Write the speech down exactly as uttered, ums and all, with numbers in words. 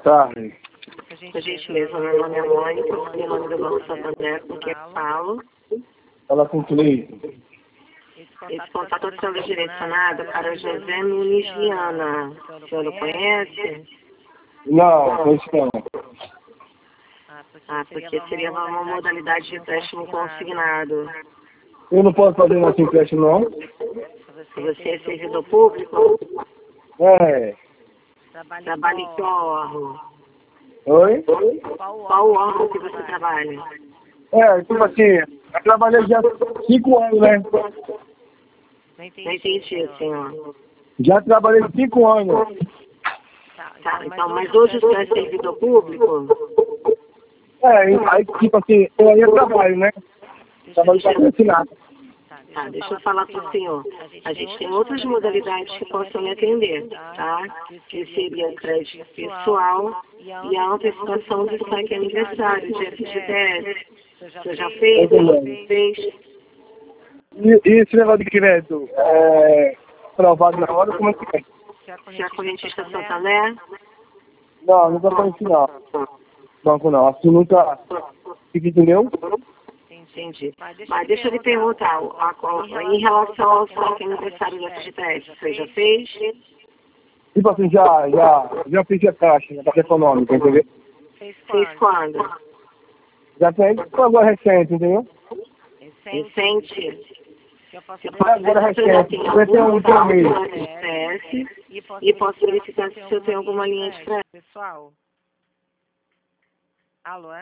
tarde. Por gentileza, meu nome é Mônica, o nome do Banco Santander, com quem eu falo. Fala com o Cleiton. Esse contato está sendo direcionado para José Nunes Viana. O senhor não conhece? Não, conheço não. Ah, porque seria uma modalidade de empréstimo consignado. Eu não posso fazer nosso empréstimo, não? Você é servidor público? É. Trabalha em qual órgão? Oi? Qual órgão que você trabalha? É, tipo assim, eu trabalhei já cinco anos, né? Não entendi, senhor. Já trabalhei cinco anos. Tá, então, mas hoje o senhor é servidor público? É, aí tipo assim, eu ainda trabalho, né? Trabalho para ensinar. Tá, deixa eu falar para o senhor. A gente tem outras modalidades que possam me atender, tá? Que seria o crédito pessoal e a antecipação do saque aniversário de F G T S. Você já fez? Fez? E, e esse negócio de crédito, é aprovado na hora, como é que é? Você é correntista Santander? Não, nunca conheci não. Banco não, assim nunca. Entendeu? Entendi. Mas deixa eu lhe perguntar, a, a, em relação ao saque aniversário do F G T S, você já fez? Tipo assim, já, já, já fiz a caixa, a caixa econômica, entendeu? Fez quando? Já tem agora recente, entendeu? Recente? Você Agora pode ver se o senhor recente, tem vai ter um algum saldo mês. no F G T S e posso verificar se o senhor tem alguma linha de crédito. Pessoal? Alô, é?